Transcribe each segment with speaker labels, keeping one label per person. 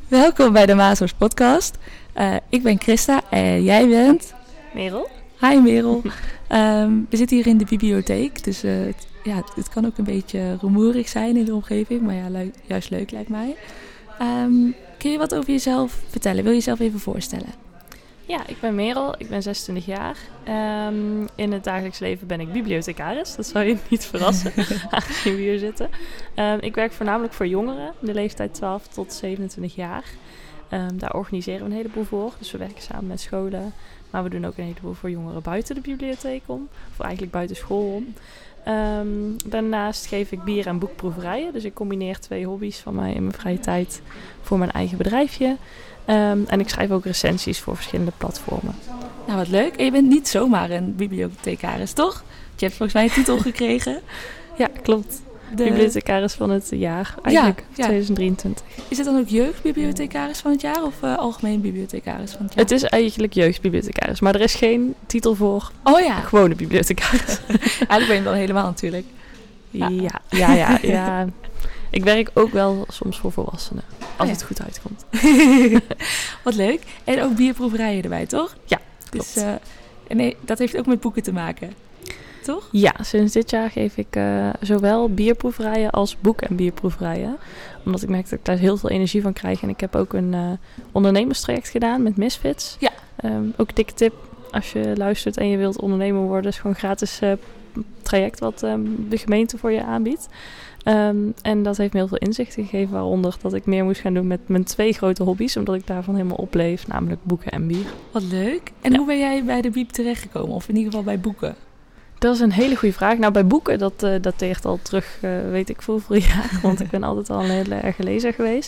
Speaker 1: Welkom bij de Mazers podcast. Ik ben Christa en jij bent...
Speaker 2: Merel.
Speaker 1: Hi Merel. We zitten hier in de bibliotheek, dus het kan ook een beetje rumoerig zijn in de omgeving, maar ja, juist leuk lijkt mij. Kun je wat over jezelf vertellen? Wil je jezelf even voorstellen?
Speaker 2: Ja, ik ben Merel, ik ben 26 jaar. In het dagelijks leven ben ik bibliothecaris, dat zal je niet verrassen, aangezien we hier zitten. Ik werk voornamelijk voor jongeren, de leeftijd 12 tot 27 jaar. Daar organiseren we een heleboel voor, dus we werken samen met scholen. Maar we doen ook een heleboel voor jongeren buiten de bibliotheek om, of eigenlijk buiten school om. Daarnaast geef ik bier- en boekproeverijen, dus ik combineer 2 hobby's van mij in mijn vrije tijd voor mijn eigen bedrijfje. En ik schrijf ook recensies voor verschillende platformen.
Speaker 1: Nou, wat leuk. En je bent niet zomaar een bibliothecaris, toch? Je hebt volgens mij een titel gekregen.
Speaker 2: Ja, klopt. Bibliothecaris van het jaar, eigenlijk 2023.
Speaker 1: Is het dan ook jeugdbibliothecaris van het jaar of algemeen bibliothecaris van het jaar?
Speaker 2: Het is eigenlijk jeugdbibliothecaris, maar er is geen titel voor gewone bibliothecaris.
Speaker 1: Eigenlijk ben je hem dan helemaal natuurlijk.
Speaker 2: Ja. Ik werk ook wel soms voor volwassenen, als het goed uitkomt.
Speaker 1: Wat leuk. En ook bierproeverijen erbij, toch?
Speaker 2: Ja, klopt.
Speaker 1: Dus, nee, dat heeft ook met boeken te maken, toch?
Speaker 2: Ja, sinds dit jaar geef ik zowel bierproeverijen als boek- en bierproeverijen. Omdat ik merk dat ik daar heel veel energie van krijg. En ik heb ook een ondernemerstraject gedaan met Misfits.
Speaker 1: Ja.
Speaker 2: Ook een dikke tip als je luistert en je wilt ondernemer worden. is gewoon een gratis traject wat de gemeente voor je aanbiedt. En dat heeft me heel veel inzichten gegeven, waaronder dat ik meer moest gaan doen met mijn 2 grote hobby's, omdat ik daarvan helemaal opleef, namelijk boeken en bier.
Speaker 1: Wat leuk. En hoe ben jij bij de bieb terechtgekomen? Of in ieder geval bij boeken?
Speaker 2: Dat is een hele goede vraag. Nou, bij boeken, dat dateert al terug, weet ik hoeveel jaar, want ik ben altijd al een hele erge lezer geweest.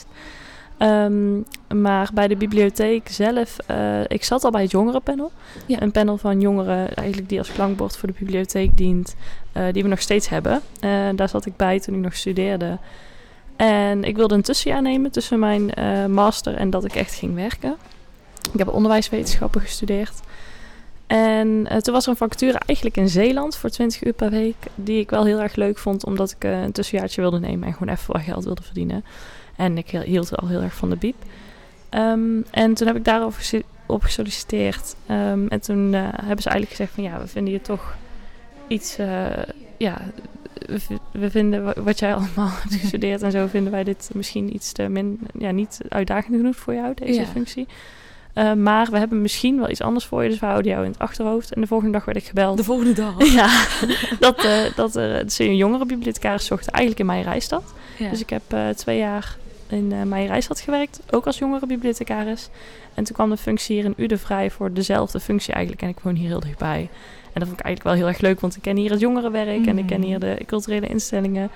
Speaker 2: Maar bij de bibliotheek zelf, ik zat al bij het jongerenpanel. Ja. Een panel van jongeren eigenlijk die als klankbord voor de bibliotheek dient, die we nog steeds hebben. Daar zat ik bij toen ik nog studeerde. En ik wilde een tussenjaar nemen tussen mijn master en dat ik echt ging werken. Ik heb onderwijswetenschappen gestudeerd. En toen was er een vacature eigenlijk in Zeeland voor 20 uur per week, die ik wel heel erg leuk vond, omdat ik een tussenjaartje wilde nemen en gewoon even wat geld wilde verdienen. En ik hield al heel erg van de bieb. En toen heb ik daarover op gesolliciteerd. En toen hebben ze eigenlijk gezegd van ja, we vinden je toch iets... we vinden wat jij allemaal hebt gestudeerd en zo vinden wij dit misschien iets te niet uitdagend genoeg voor jou, deze functie. Maar we hebben misschien wel iets anders voor je, dus we houden jou in het achterhoofd. En de volgende dag werd ik gebeld.
Speaker 1: De volgende dag?
Speaker 2: Ja, dat ze een jongerenbibliothecaris zochten eigenlijk in Meijerijstad. Ja. Dus ik heb 2 jaar in Meijerijstad gewerkt, ook als jongerenbibliothecaris. En toen kwam de functie hier in Uden vrij voor dezelfde functie eigenlijk. En ik woon hier heel dichtbij. En dat vond ik eigenlijk wel heel erg leuk, want ik ken hier het jongerenwerk en ik ken hier de culturele instellingen.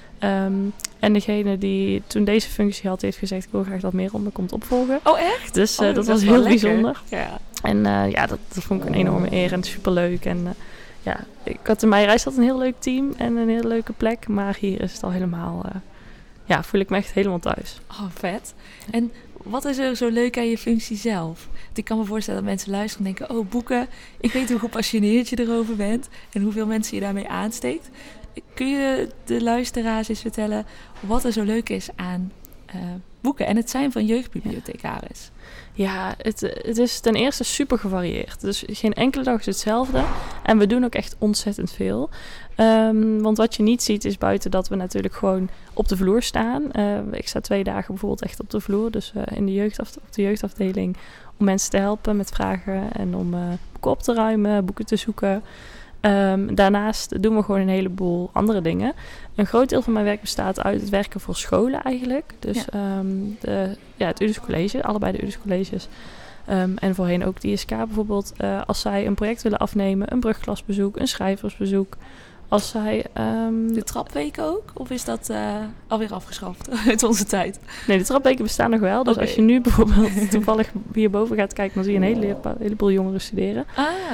Speaker 2: En degene die toen deze functie had, heeft gezegd, ik wil graag dat Merel me komt opvolgen.
Speaker 1: Oh echt?
Speaker 2: Dus dat was heel bijzonder. Ja. En dat vond ik een enorme eer en superleuk. En ik had in Meijerijstad een heel leuk team en een hele leuke plek. Maar hier is het al helemaal... voel ik me echt helemaal thuis.
Speaker 1: Oh, vet. En wat is er zo leuk aan je functie zelf? Want ik kan me voorstellen dat mensen luisteren en denken... oh, boeken, ik weet hoe gepassioneerd je erover bent... en hoeveel mensen je daarmee aansteekt. Kun je de luisteraars eens vertellen wat er zo leuk is aan boeken... en het zijn van jeugdbibliothecaris?
Speaker 2: Ja, het is ten eerste super gevarieerd. Dus geen enkele dag is hetzelfde. En we doen ook echt ontzettend veel. Want wat je niet ziet is buiten dat we natuurlijk gewoon op de vloer staan. Ik sta 2 dagen bijvoorbeeld echt op de vloer. Dus op de jeugdafdeling om mensen te helpen met vragen. En om boeken op te ruimen, boeken te zoeken. Daarnaast doen we gewoon een heleboel andere dingen. Een groot deel van mijn werk bestaat uit het werken voor scholen eigenlijk. Dus het Udus College, allebei de Udus Colleges. En voorheen ook de ISK bijvoorbeeld. Als zij een project willen afnemen, een brugklasbezoek, een schrijversbezoek. Als zij...
Speaker 1: De trapweken ook? Of is dat alweer afgeschaft uit onze tijd?
Speaker 2: Nee, de trapweken bestaan nog wel. Dus als je nu bijvoorbeeld toevallig hierboven gaat kijken... dan zie je een heleboel jongeren studeren.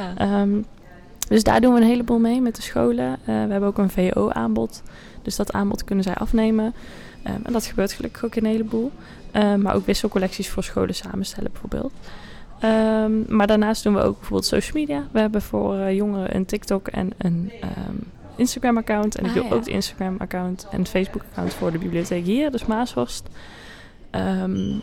Speaker 2: Dus daar doen we een heleboel mee met de scholen. We hebben ook een VO-aanbod. Dus dat aanbod kunnen zij afnemen. En dat gebeurt gelukkig ook een heleboel. Maar ook wisselcollecties voor scholen samenstellen bijvoorbeeld. Maar daarnaast doen we ook bijvoorbeeld social media. We hebben voor jongeren een TikTok en een Instagram-account. En ik doe ook de Instagram-account en het Facebook-account voor de bibliotheek hier, dus Maashorst. En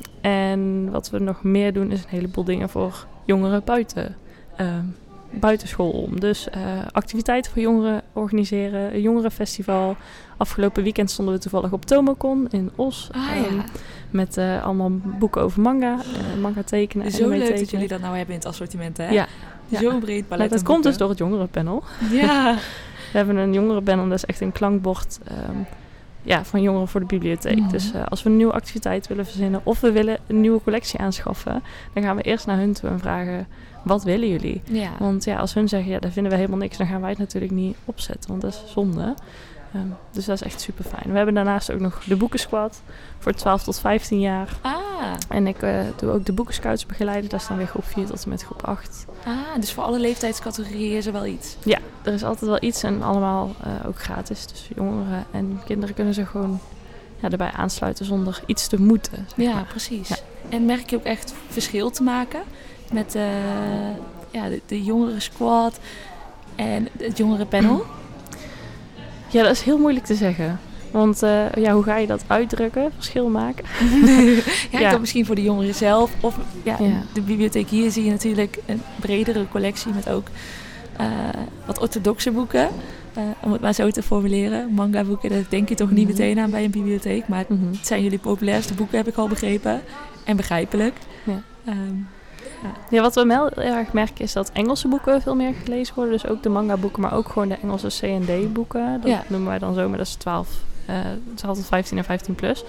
Speaker 2: En wat we nog meer doen is een heleboel dingen voor jongeren buitenschool om. Dus activiteiten voor jongeren organiseren, een jongerenfestival. Afgelopen weekend stonden we toevallig op Tomocon in Os. Met allemaal boeken over manga tekenen.
Speaker 1: Zo leuk dat jullie dat nou hebben in het assortiment, hè?
Speaker 2: Ja.
Speaker 1: Zo'n breed palet.
Speaker 2: Dat komt dus door het jongerenpanel.
Speaker 1: Ja.
Speaker 2: We hebben een jongerenpanel, dat is echt een klankbord van jongeren voor de bibliotheek. Dus als we een nieuwe activiteit willen verzinnen of we willen een nieuwe collectie aanschaffen, dan gaan we eerst naar hun toe en vragen, wat willen jullie? Ja. Want als hun zeggen, daar vinden we helemaal niks, dan gaan wij het natuurlijk niet opzetten, want dat is zonde. Dus dat is echt super fijn. We hebben daarnaast ook nog de boekensquad voor 12 tot 15 jaar. En ik doe ook de boekenscouts begeleiden. Dat is dan weer groep 4 tot en met groep 8.
Speaker 1: Dus voor alle leeftijdscategorieën is er wel iets?
Speaker 2: Ja, er is altijd wel iets en allemaal ook gratis. Dus jongeren en kinderen kunnen zich gewoon erbij aansluiten zonder iets te moeten.
Speaker 1: Ja, precies. Ja. En merk je ook echt verschil te maken met de jongerensquad en het jongerenpanel?
Speaker 2: Ja, dat is heel moeilijk te zeggen. Want hoe ga je dat uitdrukken? Verschil maken?
Speaker 1: Ik kan misschien voor de jongeren zelf. Of de bibliotheek hier zie je natuurlijk een bredere collectie met ook wat orthodoxe boeken. Om het maar zo te formuleren. Manga boeken, daar denk je toch niet meteen aan bij een bibliotheek. Maar het zijn jullie populairste boeken, heb ik al begrepen. En begrijpelijk.
Speaker 2: Ja, wat we wel heel erg merken is dat Engelse boeken veel meer gelezen worden. Dus ook de manga boeken, maar ook gewoon de Engelse C&D boeken. Dat noemen wij dan zo, maar dat is 12 tot 15 en 15 plus.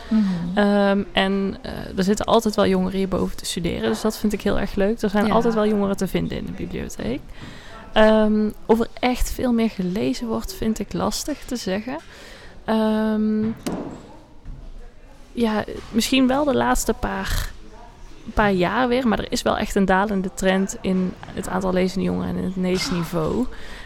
Speaker 2: Er zitten altijd wel jongeren hierboven te studeren. Dus dat vind ik heel erg leuk. Er zijn altijd wel jongeren te vinden in de bibliotheek. Of er echt veel meer gelezen wordt, vind ik lastig te zeggen. Misschien wel de laatste paar jaar weer, maar er is wel echt een dalende trend in het aantal lezende jongeren en in het leesniveau.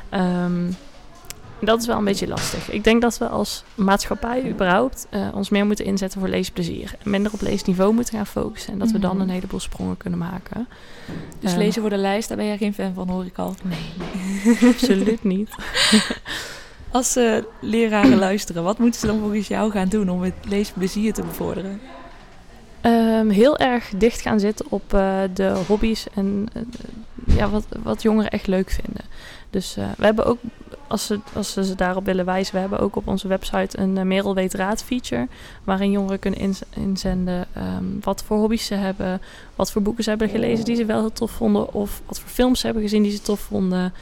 Speaker 2: Dat is wel een beetje lastig. Ik denk dat we als maatschappij überhaupt ons meer moeten inzetten voor leesplezier. En minder op leesniveau moeten gaan focussen. En dat we dan een heleboel sprongen kunnen maken.
Speaker 1: Dus lezen voor de lijst, daar ben jij geen fan van, hoor ik al.
Speaker 2: Nee. Absoluut niet.
Speaker 1: Als leraren luisteren, wat moeten ze dan volgens jou gaan doen om het leesplezier te bevorderen?
Speaker 2: Heel erg dicht gaan zitten op de hobby's en wat jongeren echt leuk vinden. Dus we hebben ook, als ze daarop willen wijzen, we hebben ook op onze website een Merel weet raad feature, waarin jongeren kunnen inzenden wat voor hobby's ze hebben, wat voor boeken ze hebben gelezen die ze wel heel tof vonden, of wat voor films ze hebben gezien die ze tof vonden.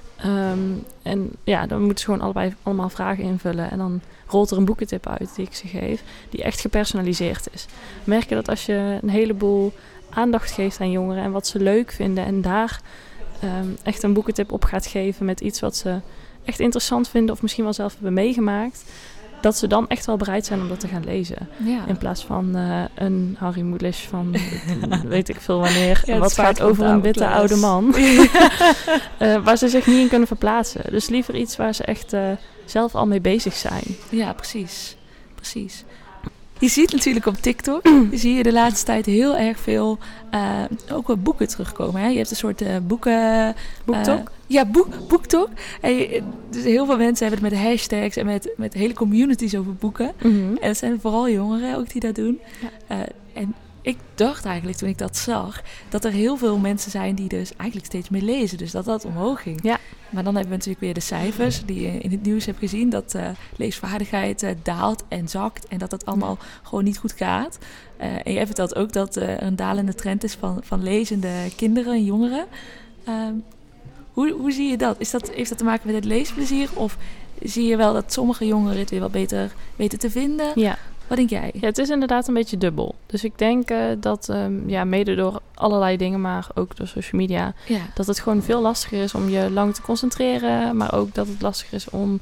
Speaker 2: Dan moeten ze gewoon allemaal vragen invullen en dan rolt er een boekentip uit die ik ze geef, die echt gepersonaliseerd is. We merken dat als je een heleboel aandacht geeft aan jongeren en wat ze leuk vinden en daar echt een boekentip op gaat geven met iets wat ze echt interessant vinden of misschien wel zelf hebben meegemaakt, dat ze dan echt wel bereid zijn om dat te gaan lezen. Ja. In plaats van een Harry Mulisch van weet ik veel wanneer. Ja, wat gaat over een witte oude man. Waar ze zich niet in kunnen verplaatsen. Dus liever iets waar ze echt zelf al mee bezig zijn.
Speaker 1: Ja, precies. Je ziet natuurlijk op TikTok, zie je de laatste tijd heel erg veel ook wel boeken terugkomen. Hè? Je hebt een soort
Speaker 2: BookTok?
Speaker 1: BookTok. Dus heel veel mensen hebben het met hashtags en met hele communities over boeken. En het zijn vooral jongeren ook die dat doen. Ja. En ik dacht eigenlijk toen ik dat zag, dat er heel veel mensen zijn die dus eigenlijk steeds meer lezen. Dus dat omhoog ging. Ja. Maar dan hebben we natuurlijk weer de cijfers die je in het nieuws hebt gezien. Dat leesvaardigheid daalt en zakt en dat het allemaal gewoon niet goed gaat. En jij vertelt ook dat er een dalende trend is van lezende kinderen en jongeren. Hoe zie je dat? Heeft dat te maken met het leesplezier? Of zie je wel dat sommige jongeren het weer wat beter weten te vinden? Ja. Wat denk jij?
Speaker 2: Ja, het is inderdaad een beetje dubbel. Dus ik denk dat mede door allerlei dingen, maar ook door social media, dat het gewoon veel lastiger is om je lang te concentreren. Maar ook dat het lastiger is om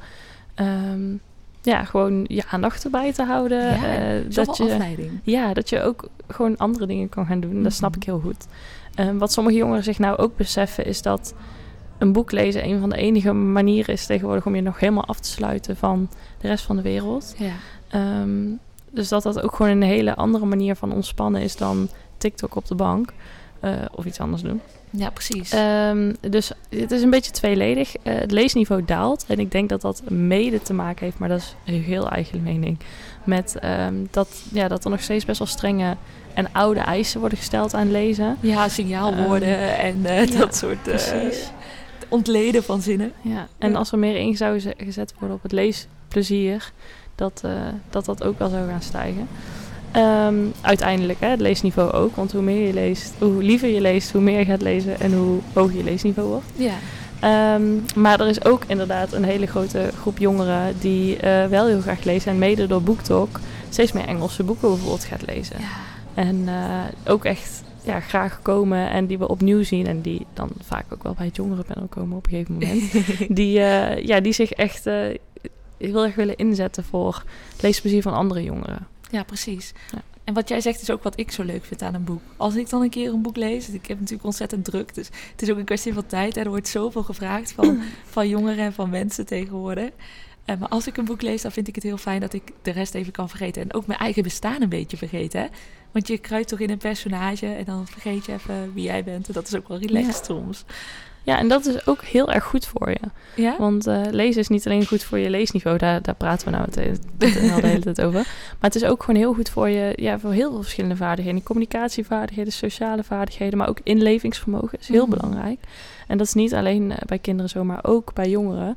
Speaker 2: gewoon je aandacht erbij te houden.
Speaker 1: Dat je afleiding.
Speaker 2: Ja, dat je ook gewoon andere dingen kan gaan doen. Dat snap ik heel goed. Wat sommige jongeren zich nou ook beseffen is dat een boek lezen een van de enige manieren is tegenwoordig om je nog helemaal af te sluiten van de rest van de wereld. Ja. Dus dat ook gewoon een hele andere manier van ontspannen is dan TikTok op de bank. Of iets anders doen.
Speaker 1: Ja, precies.
Speaker 2: Dus het is een beetje tweeledig. Het leesniveau daalt. En ik denk dat dat mede te maken heeft, maar dat is een heel eigen mening. Met dat er nog steeds best wel strenge en oude eisen worden gesteld aan lezen.
Speaker 1: Ja, signaalwoorden en dat soort ontleden van zinnen.
Speaker 2: Ja, en als er meer in zou gezet worden op het leesplezier, dat ook wel zou gaan stijgen. Uiteindelijk, het leesniveau ook. Want hoe meer je leest, hoe liever je leest, hoe meer je gaat lezen en hoe hoger je leesniveau wordt.
Speaker 1: Ja.
Speaker 2: Maar er is ook inderdaad een hele grote groep jongeren die wel heel graag lezen en mede door BookTok steeds meer Engelse boeken bijvoorbeeld gaat lezen.
Speaker 1: Ja.
Speaker 2: En ook echt graag komen en die we opnieuw zien en die dan vaak ook wel bij het jongerenpanel komen op een gegeven moment. Die zich echt heel erg willen inzetten voor het leesplezier van andere jongeren.
Speaker 1: Ja, precies.
Speaker 2: Ja.
Speaker 1: En wat jij zegt is ook wat ik zo leuk vind aan een boek. Als ik dan een keer een boek lees, ik heb natuurlijk ontzettend druk, dus het is ook een kwestie van tijd. Er wordt zoveel gevraagd van jongeren en van mensen tegenwoordig. Maar als ik een boek lees, dan vind ik het heel fijn dat ik de rest even kan vergeten. En ook mijn eigen bestaan een beetje vergeten. Hè? Want je kruipt toch in een personage en dan vergeet je even wie jij bent. En dat is ook wel relaxed soms.
Speaker 2: Ja, en dat is ook heel erg goed voor je.
Speaker 1: Ja?
Speaker 2: Want lezen is niet alleen goed voor je leesniveau. Daar praten we nou de hele tijd over. Maar het is ook gewoon heel goed voor je, voor heel veel verschillende vaardigheden. Communicatievaardigheden, sociale vaardigheden, maar ook inlevingsvermogen is heel belangrijk. En dat is niet alleen bij kinderen zo, maar ook bij jongeren.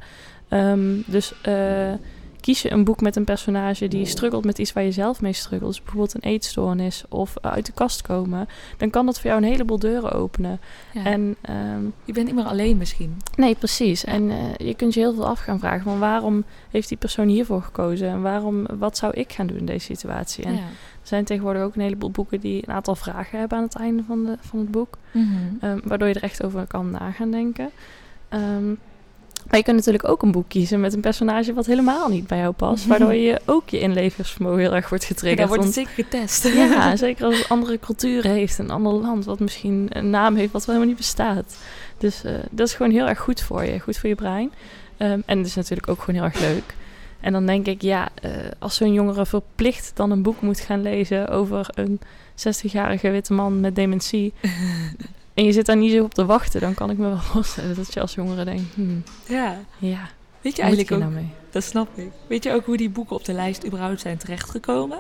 Speaker 2: Kies je een boek met een personage die struggelt met iets waar je zelf mee struggelt, dus bijvoorbeeld een eetstoornis of uit de kast komen, dan kan dat voor jou een heleboel deuren openen.
Speaker 1: Ja.
Speaker 2: En
Speaker 1: je bent niet meer alleen misschien.
Speaker 2: Nee, precies. Ja. En je kunt je heel veel af gaan vragen van waarom heeft die persoon hiervoor gekozen en wat zou ik gaan doen in deze situatie? En er zijn tegenwoordig ook een heleboel boeken die een aantal vragen hebben aan het einde van het boek, waardoor je er echt over kan nagaan denken. Maar je kunt natuurlijk ook een boek kiezen met een personage wat helemaal niet bij jou past. Waardoor je ook je inlevingsvermogen heel erg wordt getriggerd.
Speaker 1: Ja, daar wordt het zeker getest.
Speaker 2: Ja, zeker als het andere cultuur heeft, een ander land wat misschien een naam heeft wat wel helemaal niet bestaat. Dus dat is gewoon heel erg goed voor je brein. En het is natuurlijk ook gewoon heel erg leuk. En dan denk ik, als zo'n jongere verplicht dan een boek moet gaan lezen over een 60-jarige witte man met dementie. En je zit daar niet zo op te wachten, dan kan ik me wel voorstellen dat je als jongere denkt,
Speaker 1: Ja. Weet je eigenlijk ook, nou mee? Dat snap ik. Weet je ook hoe die boeken op de lijst überhaupt zijn terechtgekomen?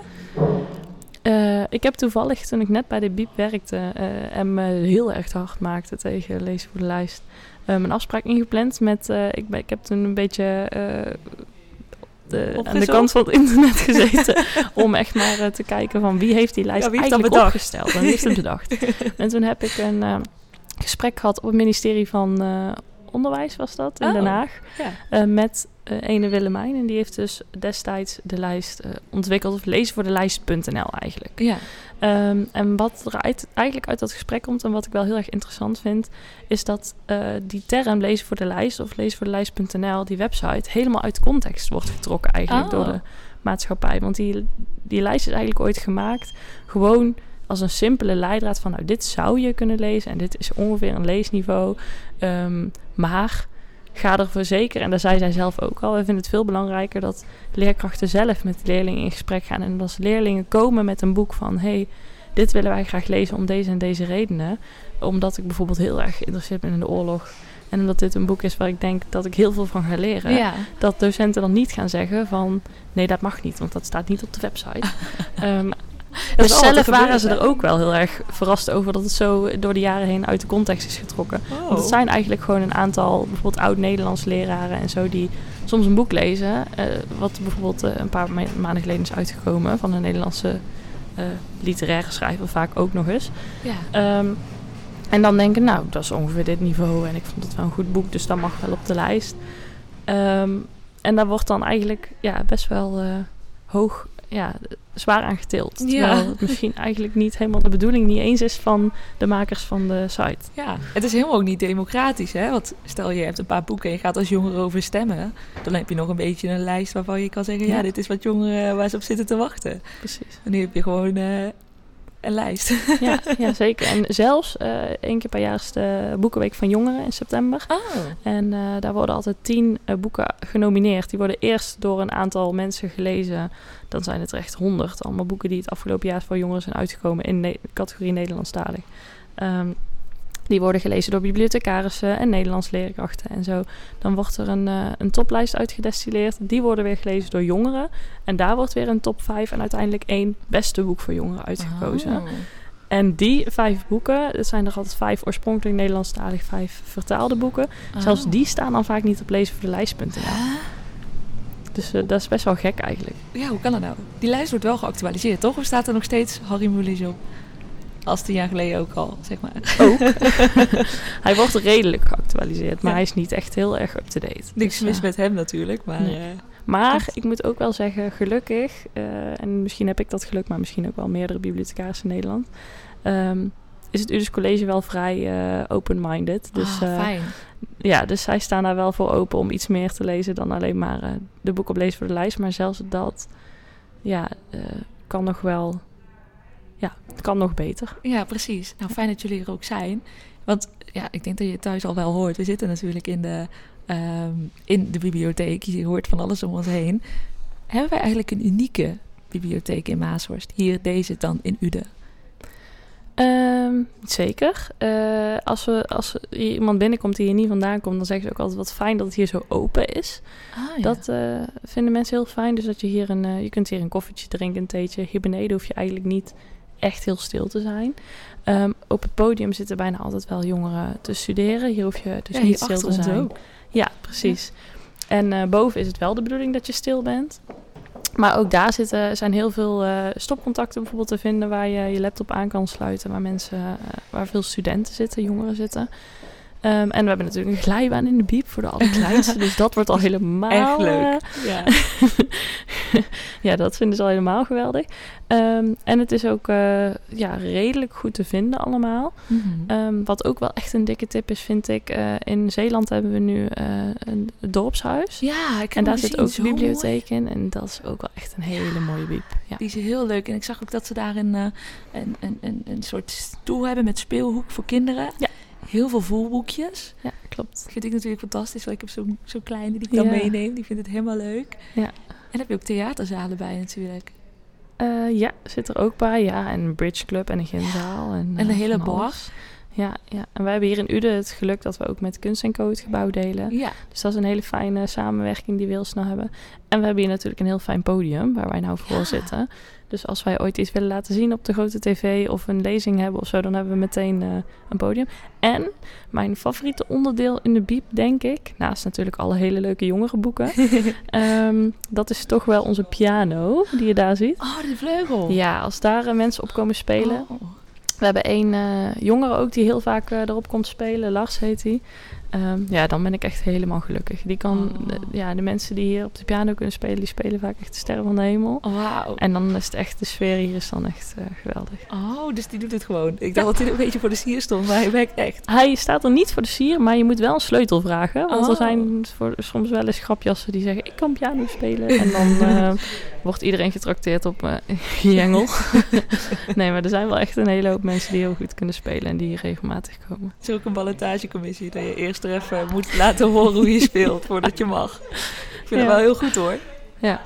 Speaker 2: Ik heb toevallig, toen ik net bij de Biep werkte en me heel erg te hard maakte tegen Lezen voor de Lijst, een afspraak ingepland met, ik heb toen een beetje aan de kant van het internet gezeten om echt maar te kijken van wie heeft die lijst eigenlijk opgesteld en wie heeft het bedacht. En toen heb ik een gesprek gehad op het ministerie van Onderwijs, was dat, in Den Haag, met ene Willemijn. En die heeft dus destijds de lijst ontwikkeld, of lezenvoordelijst.nl eigenlijk.
Speaker 1: Ja.
Speaker 2: En wat er eigenlijk uit dat gesprek komt en wat ik wel heel erg interessant vind, is dat die term Lezen voor de Lijst of lezenvoordelijst.nl, die website, helemaal uit context wordt getrokken eigenlijk door de maatschappij. Want die lijst is eigenlijk ooit gemaakt gewoon als een simpele leidraad van, nou, dit zou je kunnen lezen en dit is ongeveer een leesniveau. Maar ga ervoor zeker, en daar zei zij zelf ook al, we vinden het veel belangrijker dat leerkrachten zelf met leerlingen in gesprek gaan. En als leerlingen komen met een boek van, hey, dit willen wij graag lezen om deze en deze redenen. Omdat ik bijvoorbeeld heel erg geïnteresseerd ben in de oorlog. En omdat dit een boek is waar ik denk dat ik heel veel van ga leren. Ja. Dat docenten dan niet gaan zeggen van, nee, dat mag niet, want dat staat niet op de website. Dus zelf waren ze er ook wel heel erg verrast over dat het zo door de jaren heen uit de context is getrokken. Want het zijn eigenlijk gewoon een aantal bijvoorbeeld oud-Nederlands leraren en zo die soms een boek lezen. Wat bijvoorbeeld een paar maanden geleden is uitgekomen van een Nederlandse literaire schrijver, vaak ook nog eens. Ja. En dan denken, nou, dat is ongeveer dit niveau en ik vond het wel een goed boek, dus dat mag wel op de lijst. En daar wordt dan eigenlijk best wel hoog, zwaar aan getild. Terwijl het misschien eigenlijk niet helemaal de bedoeling niet eens is van de makers van de site.
Speaker 1: Ja, het is helemaal ook niet democratisch, hè? Want stel je hebt een paar boeken en je gaat als jongere over stemmen, dan heb je nog een beetje een lijst waarvan je kan zeggen, dit is wat jongeren waar ze op zitten te wachten.
Speaker 2: Precies.
Speaker 1: En nu heb je gewoon een lijst.
Speaker 2: Ja, zeker. En zelfs 1 keer per jaar is de Boekenweek van Jongeren in september.
Speaker 1: Oh.
Speaker 2: En daar worden altijd 10 boeken genomineerd. Die worden eerst door een aantal mensen gelezen. Dan zijn het er echt 100. Allemaal boeken die het afgelopen jaar voor jongeren zijn uitgekomen in de categorie Nederlandstalig. Die worden gelezen door bibliothecarissen en Nederlands leerkrachten en zo. Dan wordt er een toplijst uitgedestilleerd. Die worden weer gelezen door jongeren. En daar wordt weer een top 5 en uiteindelijk 1 beste boek voor jongeren uitgekozen.
Speaker 1: Oh.
Speaker 2: En die 5 boeken, het zijn er altijd 5 oorspronkelijk Nederlandstalig, 5 vertaalde boeken.
Speaker 1: Oh.
Speaker 2: Zelfs die staan dan vaak niet op lezenvoordelijst.nl.
Speaker 1: Huh?
Speaker 2: Dus dat is best wel gek eigenlijk.
Speaker 1: Ja, hoe kan dat nou? Die lijst wordt wel geactualiseerd, toch? Of staat er nog steeds Harry Mulisch op? Als 10 jaar geleden ook al, zeg maar.
Speaker 2: Ook. Hij wordt redelijk geactualiseerd, maar hij is niet echt heel erg up-to-date.
Speaker 1: Niks
Speaker 2: Dus,
Speaker 1: mis met hem natuurlijk, maar...
Speaker 2: nee. Maar ik moet ook wel zeggen, gelukkig, en misschien heb ik dat geluk, maar misschien ook wel meerdere bibliothecarissen in Nederland, is het UDIS College wel vrij open-minded. Dus,
Speaker 1: fijn.
Speaker 2: Ja, dus zij staan daar wel voor open om iets meer te lezen dan alleen maar de boek op lezen voor de lijst. Maar zelfs dat kan nog wel, het kan nog beter.
Speaker 1: Ja, precies. Nou, fijn dat jullie er ook zijn. Want ja, ik denk dat je het thuis al wel hoort. We zitten natuurlijk in de bibliotheek. Je hoort van alles om ons heen. Hebben wij eigenlijk een unieke bibliotheek in Maashorst? Hier deze dan in Uden?
Speaker 2: Zeker. Als iemand binnenkomt die hier niet vandaan komt, dan zeggen ze ook altijd wat fijn dat het hier zo open is.
Speaker 1: Ah, ja.
Speaker 2: Dat vinden mensen heel fijn. Dus dat je hier je kunt hier een koffietje drinken, een theetje. Hier beneden hoef je eigenlijk niet echt heel stil te zijn. Op het podium zitten bijna altijd wel jongeren te studeren. Hier hoef je dus niet stil te zijn.
Speaker 1: Ook.
Speaker 2: Ja, precies. Ja. En boven is het wel de bedoeling dat je stil bent. Maar ook daar zijn heel veel stopcontacten bijvoorbeeld te vinden waar je je laptop aan kan sluiten. Waar veel studenten zitten, jongeren zitten. En we hebben natuurlijk een glijbaan in de biep voor de allerkleinste. Dus dat wordt al helemaal...
Speaker 1: Echt leuk. Ja.
Speaker 2: Ja, dat vinden ze al helemaal geweldig. En het is ook redelijk goed te vinden allemaal.
Speaker 1: Mm-hmm.
Speaker 2: Wat ook wel echt een dikke tip is, vind ik. In Zeeland hebben we nu een dorpshuis.
Speaker 1: Ja, ik heb
Speaker 2: En daar
Speaker 1: hem
Speaker 2: zit ook
Speaker 1: gezien.
Speaker 2: de
Speaker 1: Zo
Speaker 2: bibliotheek in. En dat is ook wel echt een hele mooie biep. Ja.
Speaker 1: Die is heel leuk. En ik zag ook dat ze daar een soort stoel hebben met speelhoek voor kinderen.
Speaker 2: Ja.
Speaker 1: Heel veel voelboekjes.
Speaker 2: Ja, klopt.
Speaker 1: Dat vind ik natuurlijk fantastisch. Want ik heb zo'n kleine die ik dan meeneem. Die vindt het helemaal leuk.
Speaker 2: Ja.
Speaker 1: En heb je ook theaterzalen bij natuurlijk.
Speaker 2: Ja, zit er ook bij. Ja, en een bridge club en een gymzaal. En
Speaker 1: een hele
Speaker 2: van
Speaker 1: bar.
Speaker 2: alles. Ja. En wij hebben hier in Uden het geluk dat we ook met Kunst & Co het gebouw delen.
Speaker 1: Ja.
Speaker 2: Dus dat is een hele fijne samenwerking die we heel snel hebben. En we hebben hier natuurlijk een heel fijn podium waar wij nou voor zitten. Dus als wij ooit iets willen laten zien op de grote tv of een lezing hebben of zo, dan hebben we meteen een podium. En mijn favoriete onderdeel in de biep, denk ik, naast natuurlijk alle hele leuke jongerenboeken, dat is toch wel onze piano die je daar ziet.
Speaker 1: Oh, de vleugel.
Speaker 2: Ja, als daar mensen op komen spelen.
Speaker 1: Oh.
Speaker 2: We hebben 1 jongere ook die heel vaak erop komt spelen. Lars heet hij. Dan ben ik echt helemaal gelukkig. Die kan, de mensen die hier op de piano kunnen spelen, die spelen vaak echt de sterren van de hemel.
Speaker 1: Oh, wauw.
Speaker 2: En dan is het echt, de sfeer hier is dan echt geweldig.
Speaker 1: Oh, dus die doet het gewoon. Ik dacht dat hij een beetje voor de sier stond, maar hij werkt echt.
Speaker 2: Hij staat er niet voor de sier, maar je moet wel een sleutel vragen. Want er zijn soms wel eens grapjassen die zeggen, ik kan piano spelen. En dan wordt iedereen getrakteerd op jengel. Nee, maar er zijn wel echt een hele hoop mensen die heel goed kunnen spelen en die hier regelmatig komen.
Speaker 1: Het is ook een ballotagecommissie dat je eerst er even moet laten horen hoe je speelt voordat je mag. Ik vind het wel heel goed hoor.
Speaker 2: Ja.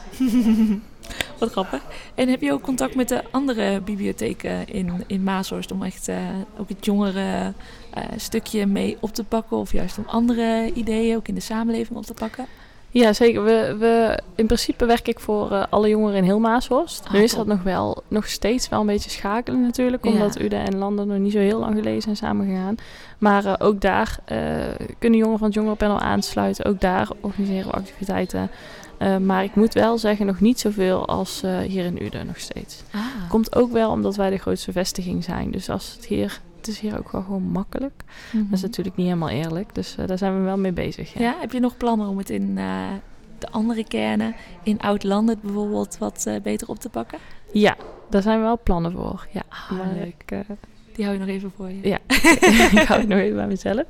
Speaker 1: Wat grappig. En heb je ook contact met de andere bibliotheken in Maashorst om echt ook het jongere stukje mee op te pakken of juist om andere ideeën ook in de samenleving op te pakken?
Speaker 2: Ja, zeker. In principe werk ik voor alle jongeren in heel Maashorst. Nu is dat nog steeds wel een beetje schakelen natuurlijk, omdat Uden en Landen nog niet zo heel lang geleden zijn samengegaan. Maar ook daar kunnen jongeren van het jongerenpanel aansluiten. Ook daar organiseren we activiteiten. Maar ik moet wel zeggen, nog niet zoveel als hier in Uden nog steeds. Komt ook wel omdat wij de grootste vestiging zijn. Dus het is hier ook wel gewoon makkelijk.
Speaker 1: Mm-hmm.
Speaker 2: Dat is natuurlijk niet helemaal eerlijk. Dus daar zijn we wel mee bezig. Ja.
Speaker 1: Ja, heb je nog plannen om het in de andere kernen, in Oud-Landen bijvoorbeeld, wat beter op te pakken?
Speaker 2: Ja, daar zijn wel plannen voor. Ja,
Speaker 1: maar
Speaker 2: leuk.
Speaker 1: Die hou je nog even voor je.
Speaker 2: Ja, ik hou het nog even bij mezelf.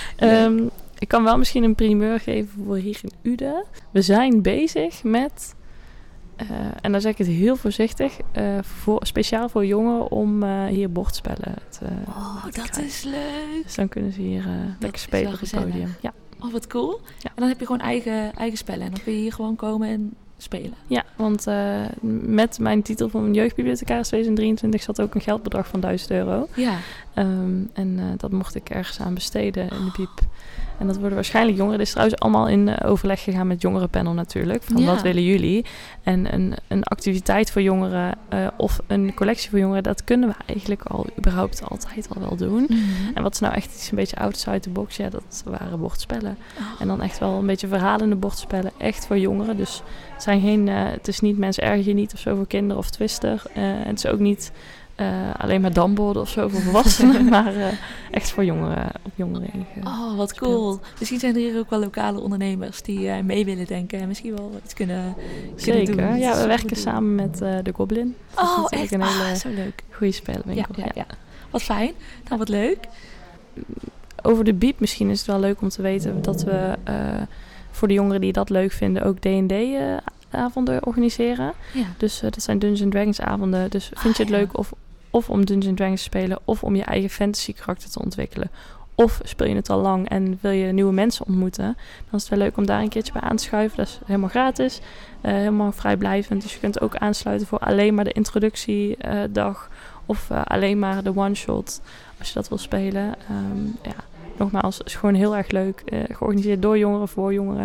Speaker 2: Ik kan wel misschien een primeur geven voor hier in Uden. We zijn bezig met, en dan zeg ik het heel voorzichtig, speciaal voor jongeren om hier bordspellen te
Speaker 1: dat
Speaker 2: krijgen.
Speaker 1: is leuk.
Speaker 2: Dus dan kunnen ze hier lekker spelen op het podium. Ja.
Speaker 1: Oh, wat cool.
Speaker 2: Ja.
Speaker 1: En dan heb je gewoon eigen spellen. En dan kun je hier gewoon komen en spelen.
Speaker 2: Ja, want met mijn titel van jeugdbibliothecaris 2023 zat ook een geldbedrag van €1000.
Speaker 1: Ja.
Speaker 2: Dat mocht ik ergens aan besteden in de Biep. En dat worden waarschijnlijk jongeren. Dit is trouwens allemaal in overleg gegaan met het jongerenpanel natuurlijk. Van wat willen jullie? En een activiteit voor jongeren of een collectie voor jongeren, dat kunnen we eigenlijk al überhaupt altijd al wel doen. Mm-hmm. En wat is nou echt iets een beetje outside the box? Ja, dat waren bordspellen. Oh. En dan echt wel een beetje verhalende bordspellen. Echt voor jongeren. Dus het is niet mensen erger je niet of zo voor kinderen of Twister. En het is ook niet alleen maar damborden of zo voor volwassenen, maar echt voor jongeren, op jongeren ingespeeld.
Speaker 1: Oh, wat cool. Misschien zijn er hier ook wel lokale ondernemers die mee willen denken en misschien wel iets kunnen doen.
Speaker 2: Zeker, ja, we werken samen met de Goblin.
Speaker 1: Dus dat is echt? Een hele
Speaker 2: zo leuk. Goede spellenwinkel.
Speaker 1: Ja. Wat fijn. Nou, wat leuk.
Speaker 2: Over de Biep misschien is het wel leuk om te weten dat we voor de jongeren die dat leuk vinden ook D&D avonden organiseren. Ja. Dus dat zijn Dungeons & Dragons avonden. Dus vind je het leuk of om Dungeons & Dragons te spelen of om je eigen fantasy karakter te ontwikkelen. Of speel je het al lang en wil je nieuwe mensen ontmoeten. Dan is het wel leuk om daar een keertje bij aan te schuiven. Dat is helemaal gratis. Helemaal vrijblijvend. Dus je kunt ook aansluiten voor alleen maar de introductiedag. Of alleen maar de one-shot. Als je dat wil spelen. Nogmaals, het is gewoon heel erg leuk. Georganiseerd door jongeren, voor jongeren.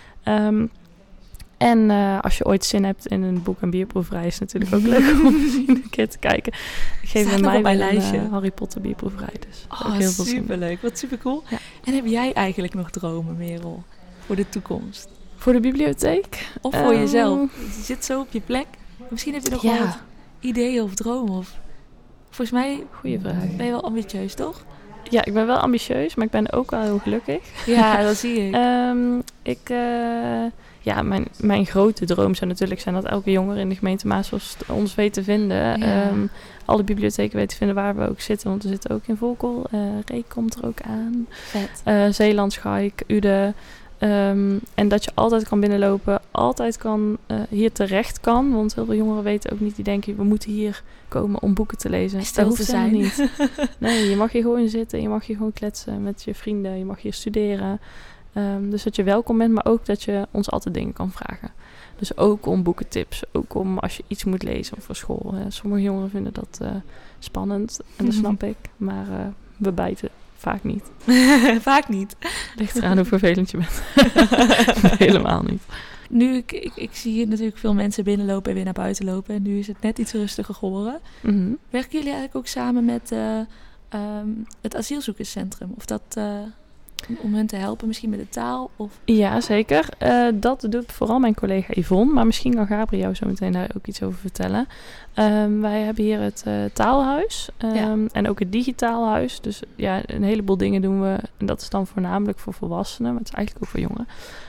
Speaker 2: En als je ooit zin hebt in een boek- en bierproeverij, is het natuurlijk ook leuk om misschien een keer te kijken. Ik geef bij mij bij lijstje Harry Potter bierproeverij. Dus ook heel veel
Speaker 1: superleuk. Wat supercool. Ja. En heb jij eigenlijk nog dromen, Merel, voor de toekomst?
Speaker 2: Voor de bibliotheek?
Speaker 1: Of voor jezelf? Je zit zo op je plek. Misschien heb je nog wel wat ideeën of dromen. Of... Volgens mij
Speaker 2: goeie vraag.
Speaker 1: Ben je wel ambitieus, toch?
Speaker 2: Ja, ik ben wel ambitieus, maar ik ben ook wel heel gelukkig.
Speaker 1: Ja, dat zie ik.
Speaker 2: Mijn grote droom zou natuurlijk zijn dat elke jongere in de gemeente Maashorst ons weet te vinden. Ja. Alle bibliotheken weten te vinden waar we ook zitten, want we zitten ook in Volkel. Reek komt er ook aan.
Speaker 1: Vet.
Speaker 2: Zeeland, Schaik, Uden. En dat je altijd kan binnenlopen, altijd hier terecht kan. Want heel veel jongeren weten ook niet, die denken, we moeten hier komen om boeken te lezen.
Speaker 1: Dat hoeft te zijn.
Speaker 2: Niet. Nee, je mag hier gewoon zitten, je mag hier gewoon kletsen met je vrienden, je mag hier studeren. Dus dat je welkom bent, maar ook dat je ons altijd dingen kan vragen. Dus ook om boekentips, ook om als je iets moet lezen voor school. Sommige jongeren vinden dat spannend en dat snap ik, maar we bijten vaak niet.
Speaker 1: Vaak niet.
Speaker 2: Ligt eraan hoe vervelend je bent. Helemaal niet.
Speaker 1: Nu, ik zie hier natuurlijk veel mensen binnenlopen en weer naar buiten lopen. En nu is het net iets rustiger geworden. Mm-hmm. Werken jullie eigenlijk ook samen met het asielzoekerscentrum? Of dat... om hen te helpen, misschien met de taal? Of...
Speaker 2: Ja, zeker. Dat doet vooral mijn collega Yvonne. Maar misschien kan Gabriel jou zo meteen daar ook iets over vertellen. Wij hebben hier het taalhuis. En ook het digitaal huis. Dus ja, een heleboel dingen doen we. En dat is dan voornamelijk voor volwassenen. Maar het is eigenlijk ook voor jongeren.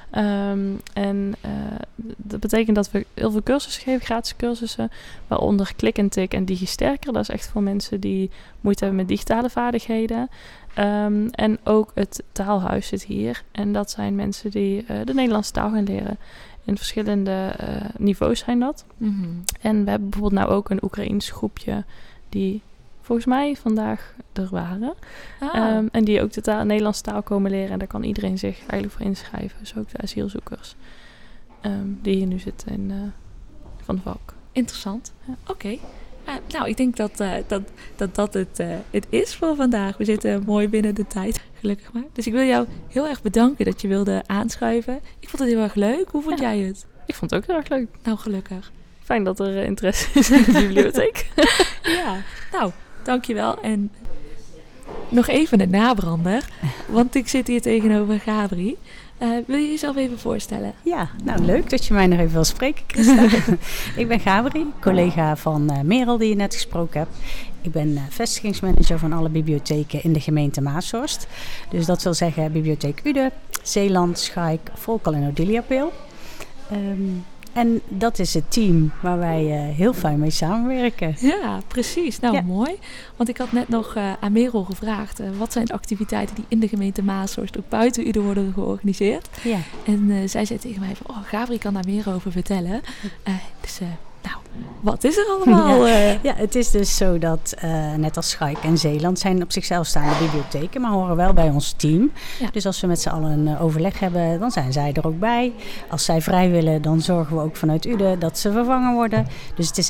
Speaker 2: Dat betekent dat we heel veel cursussen geven. Gratis cursussen. Waaronder Klik en Tik en DigiSterker. Dat is echt voor mensen die moeite hebben met digitale vaardigheden. En ook het taalhuis zit hier. En dat zijn mensen die de Nederlandse taal gaan leren. In verschillende niveaus zijn dat. Mm-hmm. En we hebben bijvoorbeeld nou ook een Oekraïens groepje die volgens mij vandaag er waren. En die ook de Nederlandse taal komen leren. En daar kan iedereen zich eigenlijk voor inschrijven. Dus ook de asielzoekers die hier nu zitten in Van de Valk.
Speaker 1: Interessant. Ja. Oké. Nou, ik denk dat het is voor vandaag. We zitten mooi binnen de tijd, gelukkig maar. Dus ik wil jou heel erg bedanken dat je wilde aanschuiven. Ik vond het heel erg leuk. Hoe vond jij het?
Speaker 2: Ik vond het ook heel erg leuk.
Speaker 1: Nou, gelukkig.
Speaker 2: Fijn dat er interesse is in de bibliotheek.
Speaker 1: Ja, nou, dankjewel. En nog even een nabrander, want ik zit hier tegenover Gabri. Wil je jezelf even voorstellen?
Speaker 3: Ja, nou leuk dat je mij nog even wil spreken, Christa. Ik ben Gabri, collega van Merel die je net gesproken hebt. Ik ben vestigingsmanager van alle bibliotheken in de gemeente Maashorst. Dus dat wil zeggen Bibliotheek Uden, Zeeland, Schaik, Volkel en Odiliapeel. En dat is het team waar wij heel fijn mee samenwerken.
Speaker 1: Ja, precies. Nou, mooi. Want ik had net nog aan Merel gevraagd... wat zijn de activiteiten die in de gemeente Maashorst... ook buiten Uden worden georganiseerd. Ja. En zij zei tegen mij van... Gabri kan daar meer over vertellen. Dus wat is er allemaal?
Speaker 3: Ja, het is dus zo dat net als Schaik en Zeeland... zijn op zichzelf staande bibliotheken... maar horen wel bij ons team. Ja. Dus als we met z'n allen een overleg hebben... dan zijn zij er ook bij. Als zij vrij willen, dan zorgen we ook vanuit Uden... dat ze vervangen worden. Dus het is echt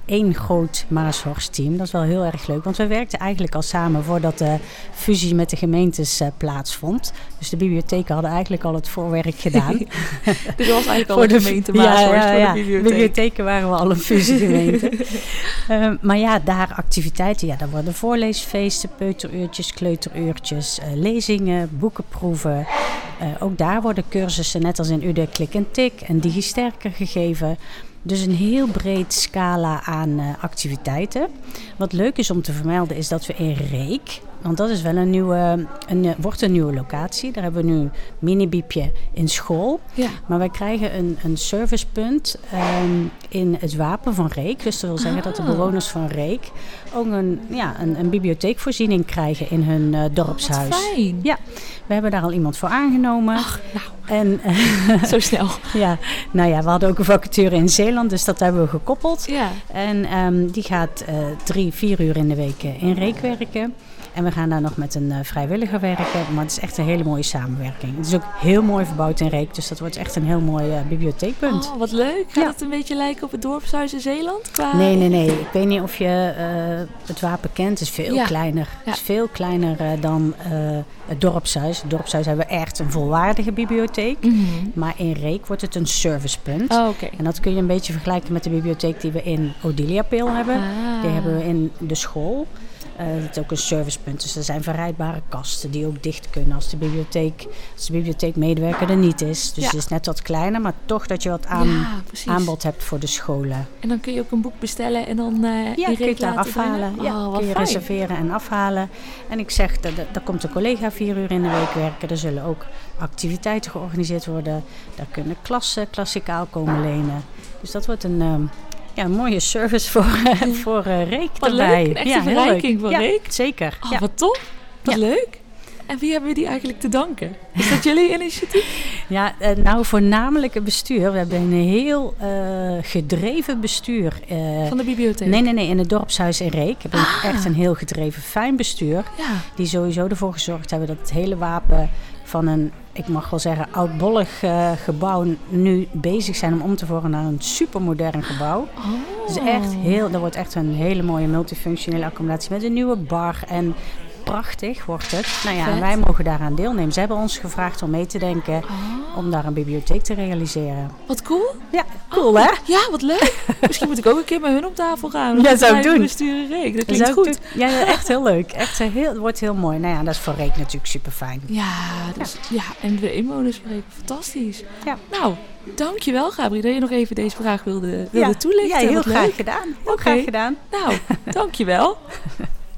Speaker 3: één groot Maashorst-team. Dat is wel heel erg leuk, want we werkten eigenlijk al samen voordat de fusie met de gemeentes plaatsvond. Dus de bibliotheken hadden eigenlijk al het voorwerk gedaan.
Speaker 1: Dus dat was eigenlijk al de gemeente Maashorst voor de bibliotheek.
Speaker 3: De bibliotheken waren we al een fusiegemeente. Maar ja, daar activiteiten. Ja, daar worden voorleesfeesten, peuteruurtjes, kleuteruurtjes, lezingen, boekenproeven. Ook daar worden cursussen, net als in UDE Klik en Tik en DigiSterker gegeven. Dus een heel breed scala aan activiteiten. Wat leuk is om te vermelden is dat we in Reek, want dat is wel wordt een nieuwe locatie. Daar hebben we nu een mini-biepje in school. Ja. Maar wij krijgen een servicepunt in het wapen van Reek. Dus dat wil zeggen dat de bewoners van Reek ook een bibliotheekvoorziening krijgen in hun dorpshuis.
Speaker 1: Wat fijn.
Speaker 3: Ja, we hebben daar al iemand voor aangenomen.
Speaker 1: Ach, nou, zo snel.
Speaker 3: Ja, nou ja, we hadden ook een vacature in Zeeland, dus dat hebben we gekoppeld. Ja. En die gaat 3-4 uur in de week in Reek werken. En we gaan daar nog met een vrijwilliger werken. Maar het is echt een hele mooie samenwerking. Het is ook heel mooi verbouwd in Reek. Dus dat wordt echt een heel mooi bibliotheekpunt.
Speaker 1: Oh, wat leuk. Gaat het een beetje lijken op het dorpshuis in Zeeland?
Speaker 3: Nee. Ik weet niet of je het wapen kent. Het is veel kleiner. Ja. Het is veel kleiner dan het dorpshuis. Het dorpshuis hebben we echt een volwaardige bibliotheek. Mm-hmm. Maar in Reek wordt het een servicepunt.
Speaker 1: Oh, okay.
Speaker 3: En dat kun je een beetje vergelijken met de bibliotheek die we in Odiliapil hebben. Ah. Die hebben we in de school. Het is ook een servicepunt, dus er zijn verrijdbare kasten die ook dicht kunnen als de bibliotheekmedewerker er niet is. Dus het is net wat kleiner, maar toch dat je wat aanbod hebt voor de scholen.
Speaker 1: En dan kun je ook een boek bestellen en dan
Speaker 3: kun je het daar afhalen. Kun je reserveren en afhalen. En ik zeg, daar komt een collega 4 uur in de week werken. Er zullen ook activiteiten georganiseerd worden. Daar kunnen klassen klassikaal komen lenen. Dus dat wordt een mooie service voor Reek
Speaker 1: wat
Speaker 3: erbij.
Speaker 1: Leuk, een echte verrijking voor Reek.
Speaker 3: Zeker.
Speaker 1: Oh, wat tof. Wat leuk. En wie hebben we die eigenlijk te danken? Is dat jullie initiatief?
Speaker 3: Ja, voornamelijk het bestuur. We hebben een heel gedreven bestuur.
Speaker 1: Van de bibliotheek?
Speaker 3: Nee. In het dorpshuis in Reek. We hebben echt een heel gedreven, fijn bestuur. Ja. Die sowieso ervoor gezorgd hebben dat het hele wapen van een, ik mag wel zeggen, oudbollig gebouw nu bezig zijn om te vormen naar een supermodern gebouw. Oh. Dus dat wordt echt een hele mooie multifunctionele accommodatie met een nieuwe bar en prachtig wordt het. Nou ja, en wij mogen daaraan deelnemen. Ze hebben ons gevraagd om mee te denken om daar een bibliotheek te realiseren.
Speaker 1: Wat cool.
Speaker 3: Ja, cool hè?
Speaker 1: Ja, wat leuk. Misschien moet ik ook een keer met hun op tafel gaan.
Speaker 3: Ja, zou ik doen.
Speaker 1: Besturen Reek. Dat klinkt goed.
Speaker 3: Ja, echt heel leuk. Het wordt heel mooi. Nou ja, dat is voor Reek natuurlijk super fijn.
Speaker 1: Ja, en de inwoners van Reek, fantastisch. Ja. Nou, dankjewel Gabri dat je nog even deze vraag wilde toelichten.
Speaker 3: Ja, heel graag gedaan. Heel graag gedaan.
Speaker 1: Nou, dankjewel.